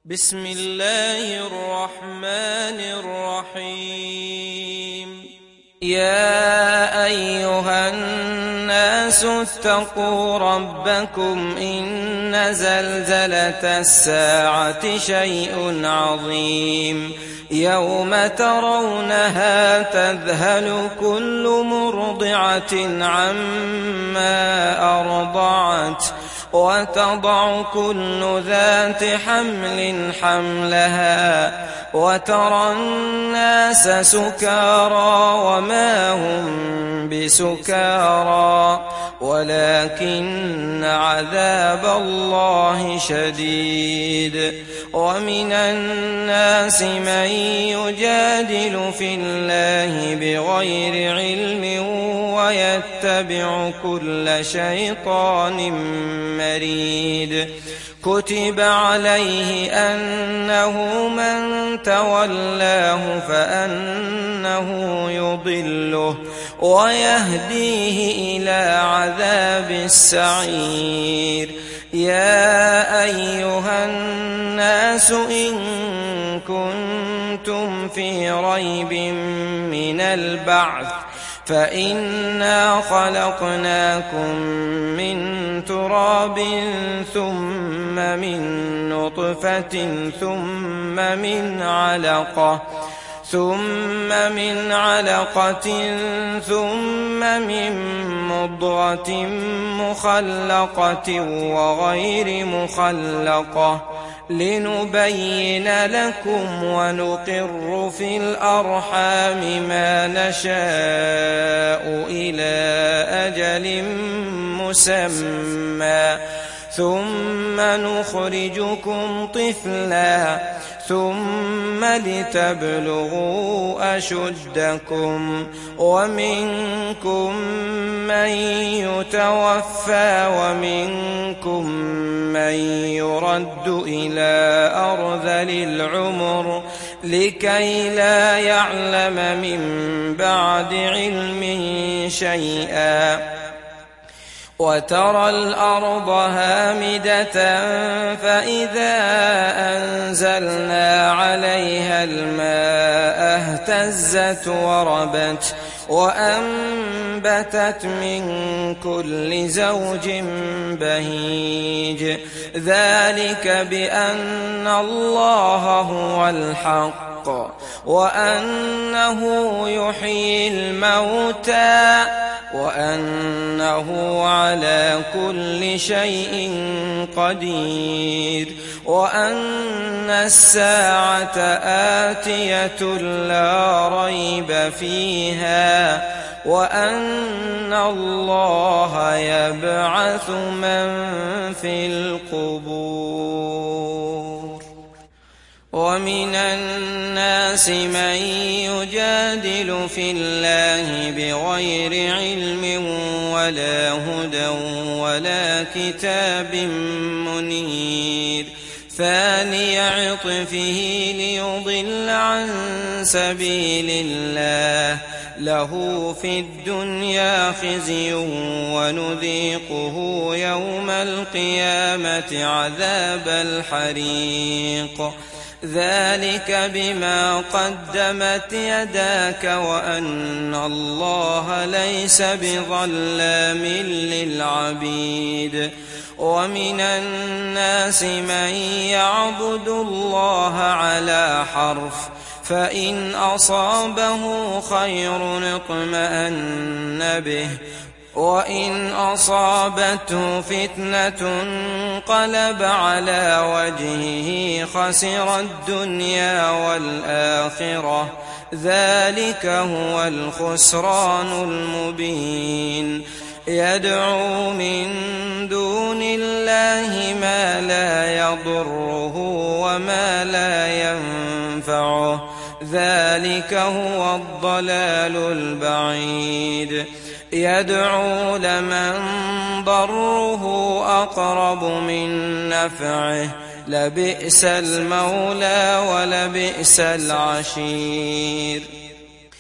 بسم الله الرحمن الرحيم. يا أيها الناس اتقوا ربكم إن زلزلة الساعة شيء عظيم يوم ترونها تذهل كل مرضعة عما أرضعت وتضع كل ذات حمل حملها وترى الناس سكارى وما هم بسكارى ولكن عذاب الله شديد. ومن الناس من يجادل في الله بغير علم ويتبع كل شيطان مريد. كتب عليه أنه من تولاه فأنه يضله ويهديه إلى عذاب السعير. يا أيها الناس إن كنتم في ريب من البعث فإنا خلقناكم من تراب ثم من نطفة ثم من علقة ثم من مضغة مخلقة وغير مخلقة لنبين لكم ونقر في الأرحام ما نشاء إلى أجل مسمى ثم نخرجكم طفلا ثم لتبلغوا أشدكم ومنكم من يتوفى ومنكم من يرد إلى أرذل العمر لكي لا يعلم من بعد علم شيئا. وترى الأرض هامدة فإذا أنزلنا عليها الماء اهتزت وربت وأنبتت من كل زوج بهيج. ذلك بأن الله هو الحق وأنه يحيي الموتى وأنه على كل شيء قدير وأن الساعة آتية لا ريب فيها وأن الله يبعث من في القبور. ومن الناس من يجادل في الله بغير علم ولا هدى ولا كتاب منير. ثاني عطفه ليضل عن سبيل الله له في الدنيا خزي ونذيقه يوم القيامة عذاب الحريق. ذلك بما قدمت يداك وأن الله ليس بظلام للعبيد. ومن الناس من يعبد الله على حرف فإن أصابه خير اطمأن به وإن أصابته فتنة انقلب على وجهه خسر الدنيا والآخرة. ذلك هو الخسران المبين. يدعو من دون الله ما لا يضره وما لا ينفعه. ذلك هو الضلال البعيد. يدعو لمن ضره أقرب من نفعه لبئس المولى ولبئس العشير.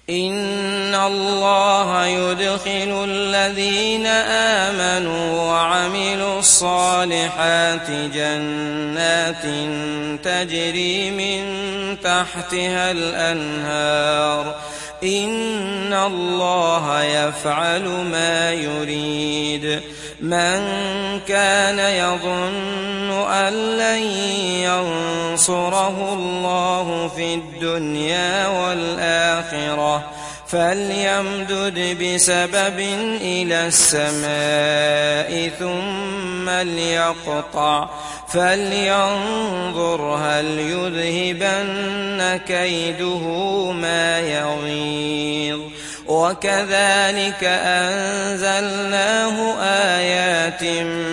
إن الله يدخل الذين آمنوا وعملوا الصالحات جنات تجري من تحتها الأنهار إن الله يفعل ما يريد من كان يظن أن لن ينصره الله في الدنيا والآخرة فليمدد بسبب إلى السماء ثم ليقطع فلينظر هل يذهبن كيده ما يغيظ وكذلك أنزلناه آيات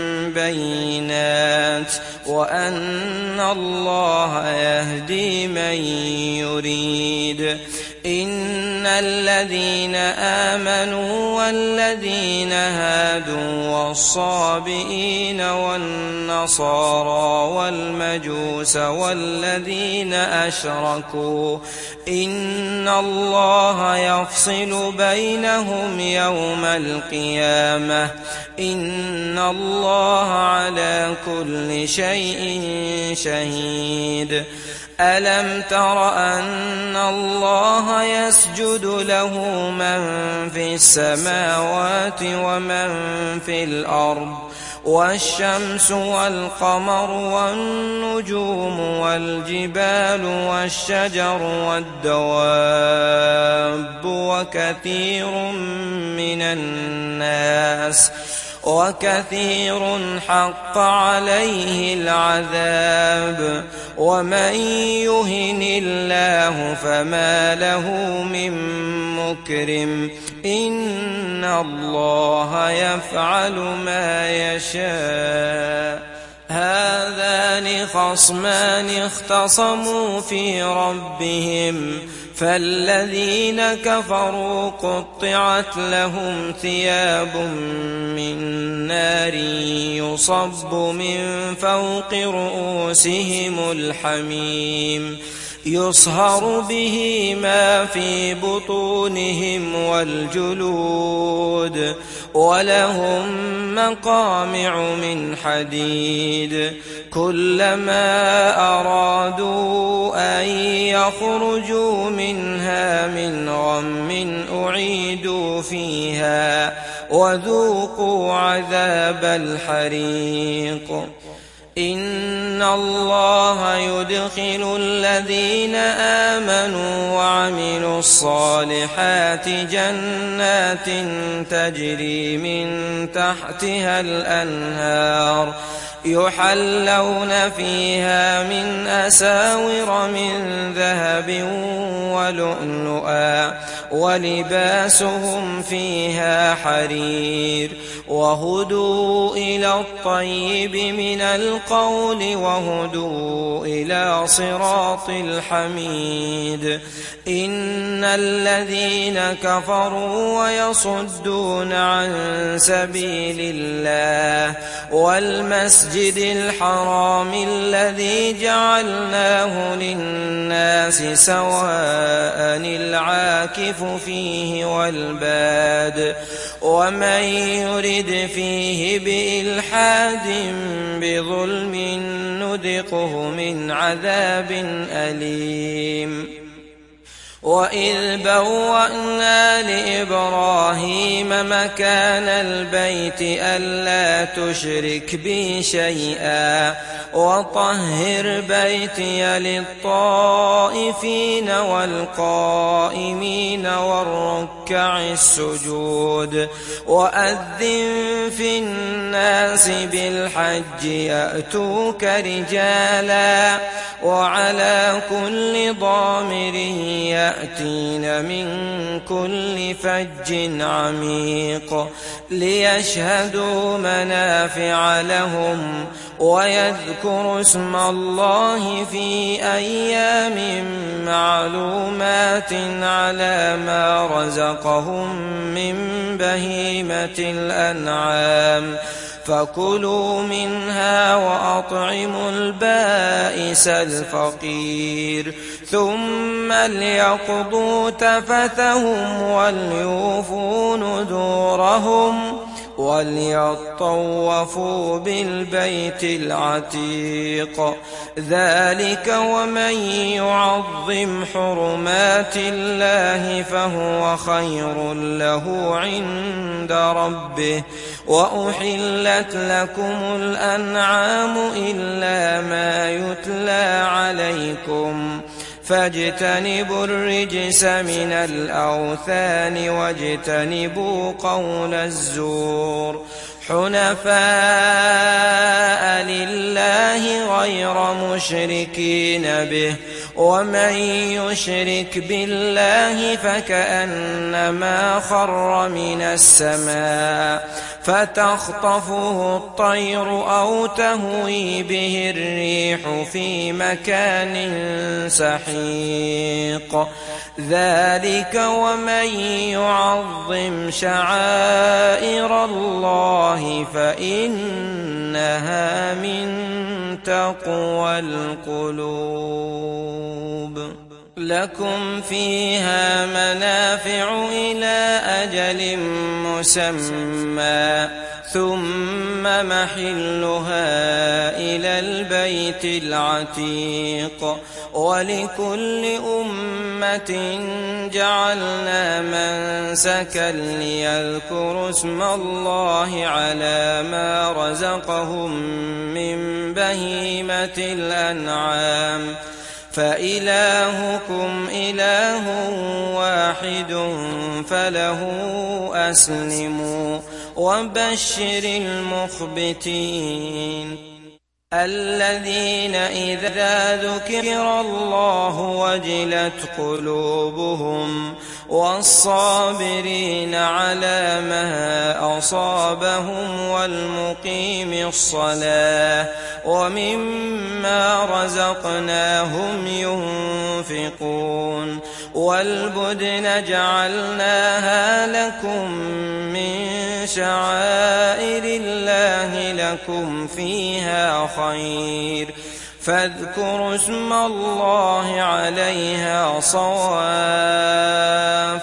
بينات وأن الله يهدي من يريد إن الذين آمنوا والذين هادوا والصابئين والنصارى والمجوس والذين أشركوا إن الله يفصل بينهم يوم القيامة إن الله على كل شيء شهيد ألم تر أن الله يسجد له من في السماوات ومن في الأرض والشمس والقمر والنجوم والجبال والشجر والدواب وكثير حق عليه العذاب ومن يهن الله فما له من مكرم إن الله يفعل ما يشاء هذان خصمان اختصموا في ربهم فالذين كفروا قطعت لهم ثياب من نار يصب من فوق رؤوسهم الحميم يصهر به ما في بطونهم والجلود ولهم مقامع من حديد كلما أرادوا أن يخرجوا منها من غم أعيدوا فيها وذوقوا عذاب الحريق إن الله يدخل الذين آمنوا وعملوا الصالحات جنات تجري من تحتها الأنهار يحلون فيها من أساور من ذهب ولؤلؤا ولباسهم فيها حرير وهدوا إلى الطيب من القول وهدوا إلى صراط الحميد إن الذين كفروا ويصدون عن سبيل الله والمسجد الحرام الذي جعلناه للناس سواء العاكف فيه والباد ومن يرد فيه بإلحاد بظلم نذقه من عذاب أليم وإذ بوأنا لإبراهيم مكان البيت ألا تشرك بي شيئا وطهر بيتي للطائفين والقائمين والركع السجود وأذن في الناس بالحج يأتوك رجالا وعلى كل ضامر يأتين من كل فج عميق ليشهدوا منافع لهم ويذكروا اسم الله في أيام معلومات على ما رزقهم من بهيمة الأنعام فكلوا منها وأطعموا البائس الفقير ثم ليقضوا تفثهم وليوفوا نذورهم وليطوفوا بالبيت العتيق ذلك ومن يعظم حرمات الله فهو خير له عند ربه وأحلت لكم الأنعام إلا ما يتلى عليكم فاجتنبوا الرجس من الأوثان واجتنبوا قول الزور حنفاء لله غير مشركين به ومن يشرك بالله فكأنما خر من السماء فتخطفه الطير أو تهوي به الريح في مكان سحيق ذلك ومن يعظم شعائر الله فإنها من تقوى القلوب لكم فيها منافع إلى أجل مسمى ثم محلها إلى البيت العتيق ولكل أمة جعلنا منسكا ليذكروا اسم الله على ما رزقهم من بهيمة الأنعام فإلهكم إله واحد فله أسلموا وبشر المخبتين الذين إذا ذكر الله وجلت قلوبهم والصابرين على ما أصابهم والمقيم الصلاة ومما رزقناهم ينفقون والبدن جعلناها لكم من شعائر الله لكم فيها خير فاذكروا اسم الله عليها صواف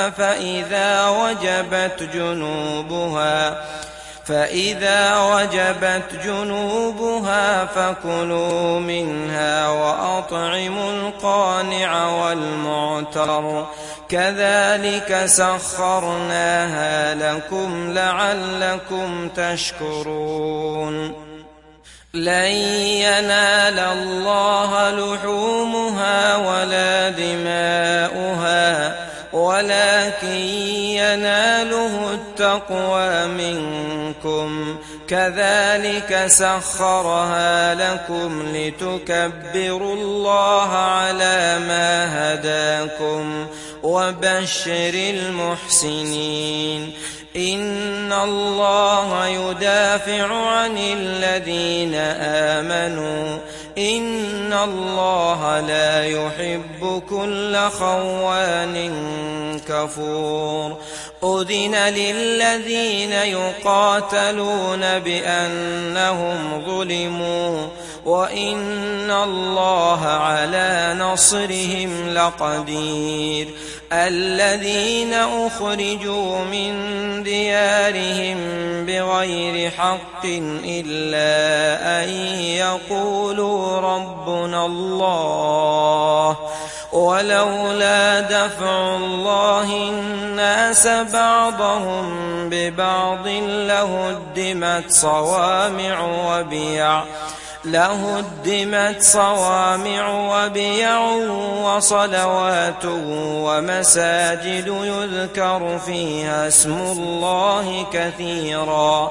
فإذا وجبت جنوبها فكلوا منها وأطعموا القانع والمعتر كذلك سخرناها لكم لعلكم تشكرون لن ينال الله لحومها ولا دماؤها ولكن يناله التقوى منكم كذلك سخرها لكم لتكبروا الله على ما هداكم وبشر المحسنين إن الله يدافع عن الذين آمنوا إن الله لا يحب كل خوان كفور أذن للذين يقاتلون بأنهم ظلموا وإن الله على نصرهم لقدير الذين أخرجوا من ديارهم بغير حق إلا أن يقولوا ربنا الله ولولا دفع الله الناس بعضهم ببعض لهدمت صوامع وبيع وصلوات ومساجد يذكر فيها اسم الله كثيرا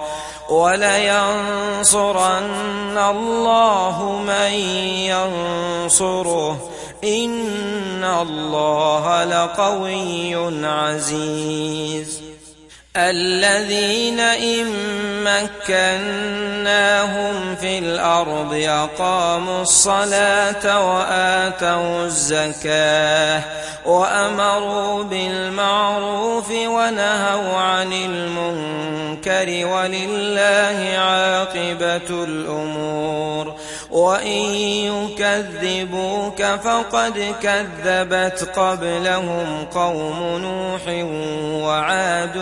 ولينصرن الله من ينصره إن الله لقوي عزيز الذين إن مكناهم في الأرض أقاموا الصلاة وآتوا الزكاة وأمروا بالمعروف ونهوا عن المنكر المنكر ولله عاقبة الأمور. وإن يكذبوك فقد كذبت قبلهم قوم نوح وعاد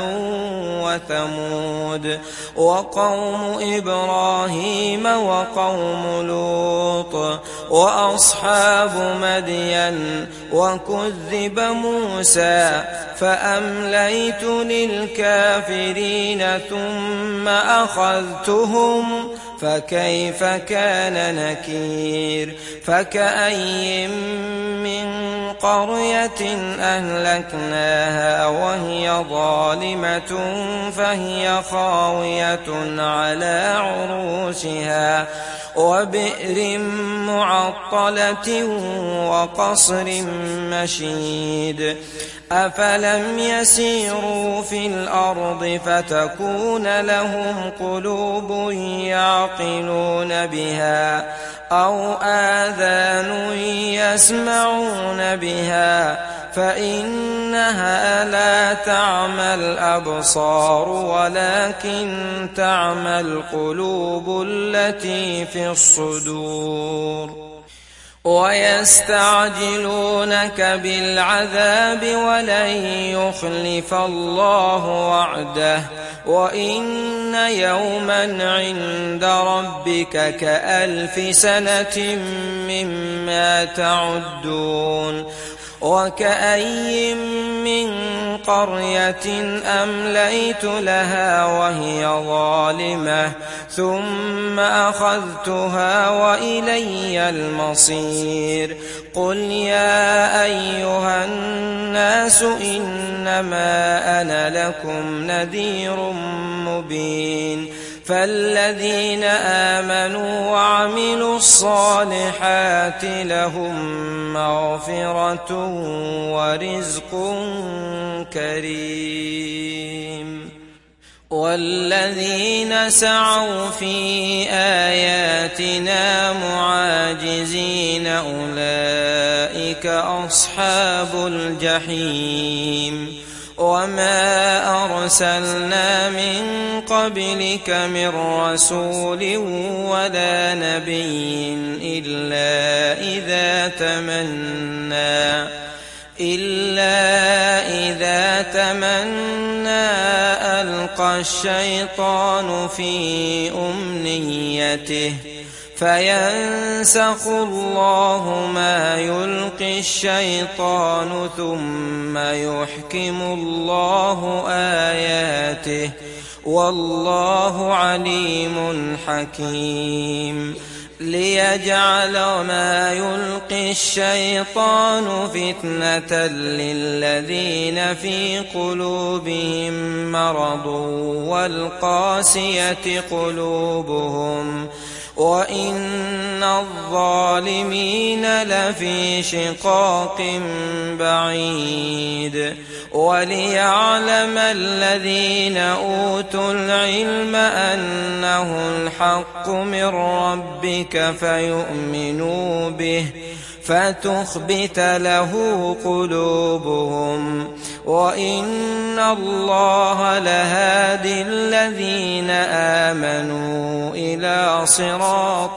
وثمود وقوم إبراهيم وقوم لوط وأصحاب مدين وكذب موسى فأمليت للكافرين ثم أخذتهم فكيف كان نكير. فكأي من قرية أهلكناها وهي ظالمة فهي خاوية على عروشها وبئر معطلة وقصر مشيد. أفلم يسيروا في الأرض فتكون لهم قلوب يعقلون بها أو آذان يسمعون بها فإنها لا تعمى الأبصار ولكن تعمى القلوب التي في الصدور. ويستعجلونك بالعذاب ولن يخلف الله وعده وإن يوما عند ربك كألف سنة مما تعدون. وكأي من قرية أمليت لها وهي ظالمة ثم أخذتها وإلي المصير. قل يا أيها الناس إنما أنا لكم نذير مبين. فالذين آمنوا وعملوا الصالحات لهم مغفرة ورزق كريم. والذين سعوا في آياتنا معاجزين أولئك أصحاب الجحيم. وما أرسلنا من قبلك من رسول ولا نبي إلا إذا تمنى ألقى الشيطان في أمنيته فينسخ الله ما يلقي الشيطان ثم يحكم الله آياته والله عليم حكيم. ليجعل ما يلقي الشيطان فتنة للذين في قلوبهم مرض والقاسية قلوبهم وإن الظالمين لفي شقاق بعيد. وليعلم الذين أوتوا العلم أنه الحق من ربك فيؤمنوا به فتخبت له قلوبهم وإن الله لهادي الذين آمنوا إلى صراط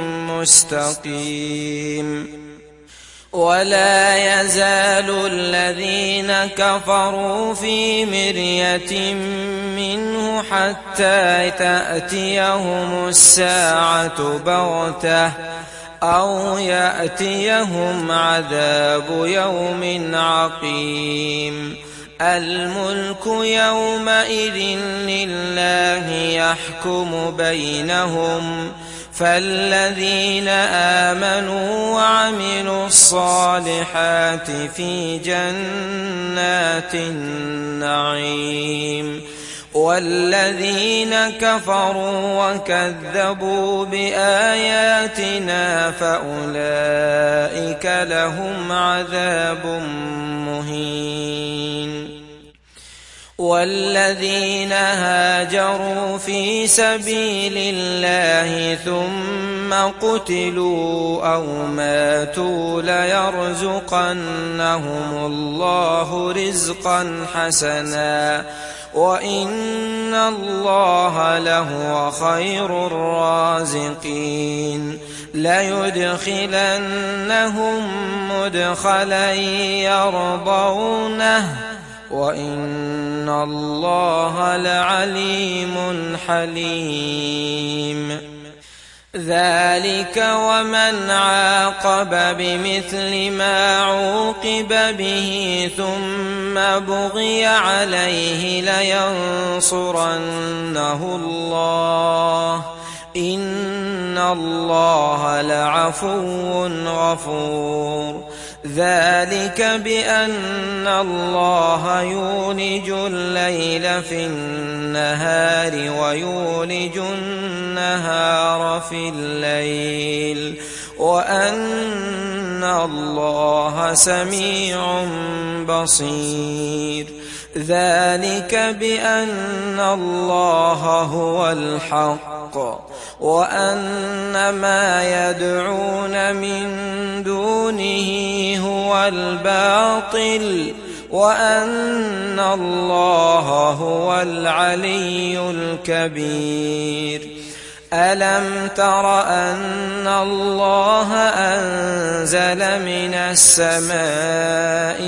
مستقيم. ولا يزال الذين كفروا في مرية منه حتى تأتيهم الساعة بغتة أو يأتيهم عذاب يوم عقيم. الملك يومئذ لله يحكم بينهم فالذين آمنوا وعملوا الصالحات في جنات النعيم. والذين كفروا وكذبوا بآياتنا فأولئك لهم عذاب مهين. والذين هاجروا في سبيل الله ثم قتلوا أو ماتوا ليرزقنهم الله رزقا حسنا وإن الله لهو خير الرازقين ليدخلنهم مدخلا يرضونه وإن الله لعليم حليم ذلك ومن عاقب بمثل ما عوقب به ثم بغي عليه لينصرنه الله إن الله لعفو غفور ذلك بأن الله يولج الليل في النهار ويولج النهار في الليل وأن الله سميع بصير ذلك بأن الله هو الحق وأن ما يدعون من دونه هو الباطل وأن الله هو العلي الكبير ألم تر أن الله أنزل من السماء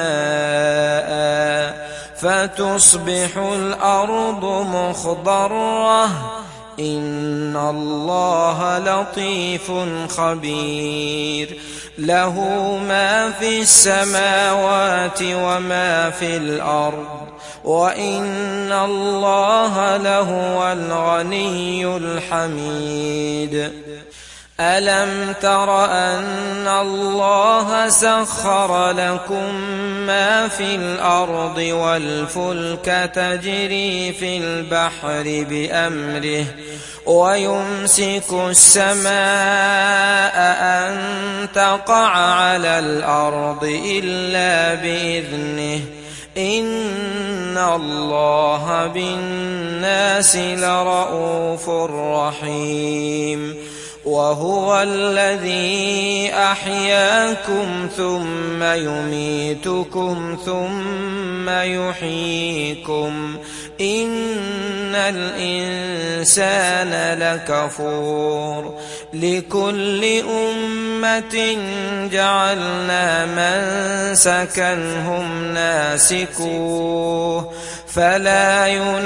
ماء فتصبح الأرض مخضرة إن الله لطيف خبير له ما في السماوات وما في الأرض وإن الله لهو الغني الحميد ألم تر أن الله سخر لكم ما في الأرض والفلك تجري في البحر بأمره ويمسك السماء أن تقع على الأرض إلا بإذنه إن الله بالناس لرءوف رحيم وهو الذي أحياكم ثم يميتكم ثم يحييكم إن الإنسان لكفور لكل أمة جعلنا منسكا هم ناسكوه فلا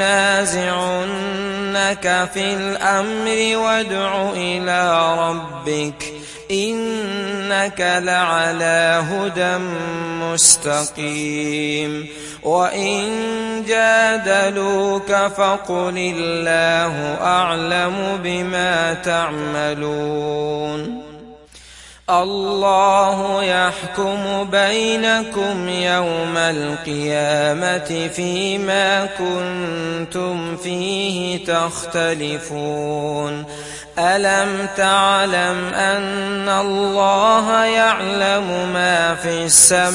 ينازعنك في الأمر وادع إلى ربك إنك لعلى هدى مستقيم وإن جادلوك فقل الله أعلم بما تعملون الله يحكم بينكم يوم القيامة فيما كنتم فيه تختلفون ألم تعلم أن الله يعلم ما في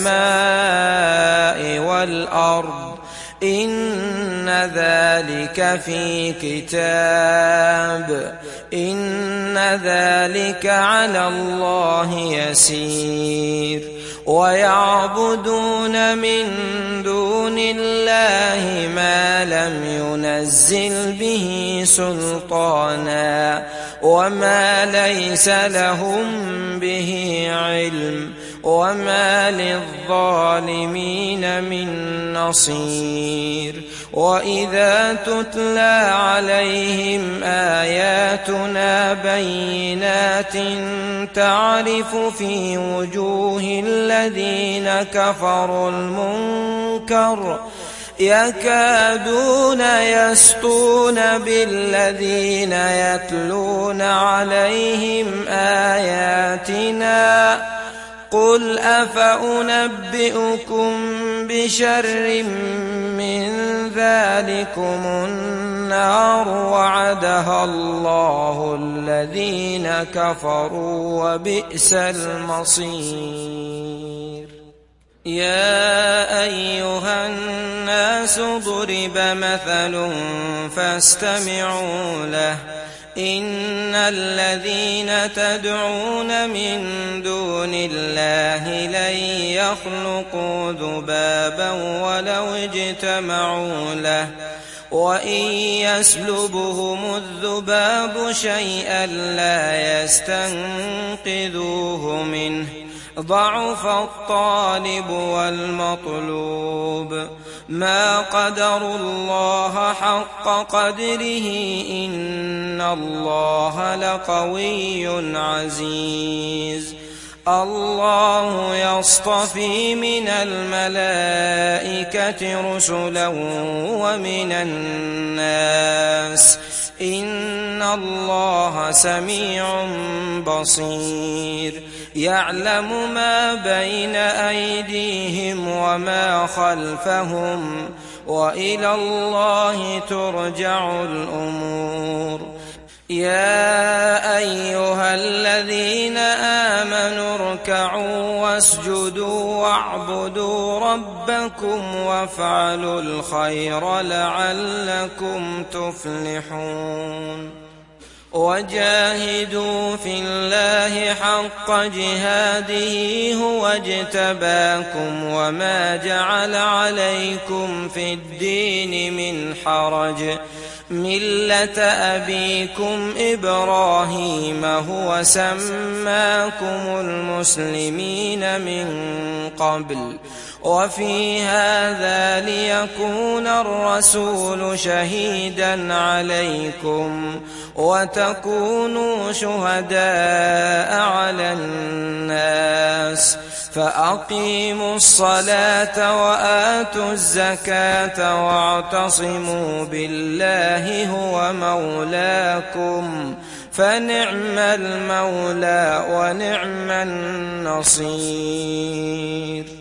السماء والأرض إن ذلك في كتاب إن ذلك على الله يسير ويعبدون من دون الله ما لم ينزل به سلطانا وما ليس لهم به علم وما للظالمين من نصير وإذا تتلى عليهم آياتنا بينات تعرف في وجوه الذين كفروا المنكر يكادون يسطون بالذين يتلون عليهم آياتنا قل أفأنبئكم بشر من ذلكم النار وعدها الله الذين كفروا وبئس المصير يا أيها الناس ضرب مثل فاستمعوا له إن الذين تدعون من دون الله لن يخلقوا ذبابا ولو اجتمعوا له وإن يسلبهم الذباب شيئا لا يستنقذوه منه ضعف الطالب والمطلوب ما قدروا الله حق قدره إن الله لقوي عزيز الله يصطفي من الملائكة رسلا ومن الناس إن الله سميع بصير يعلم ما بين أيديهم وما خلفهم وإلى الله ترجع الأمور يا أيها الذين آمنوا اركعوا واسجدوا واعبدوا ربكم وافعلوا الخير لعلكم تفلحون وجاهدوا في الله حق جهاده هو اجتباكم وما جعل عليكم في الدين من حرج ملة أبيكم إبراهيم هو سماكم المسلمين من قبل وفي هذا ليكون الرسول شهيدا عليكم وتكونوا شهداء على الناس فأقيموا الصلاة وآتوا الزكاة واعتصموا بالله هو مولاكم فنعم المولى ونعم النصير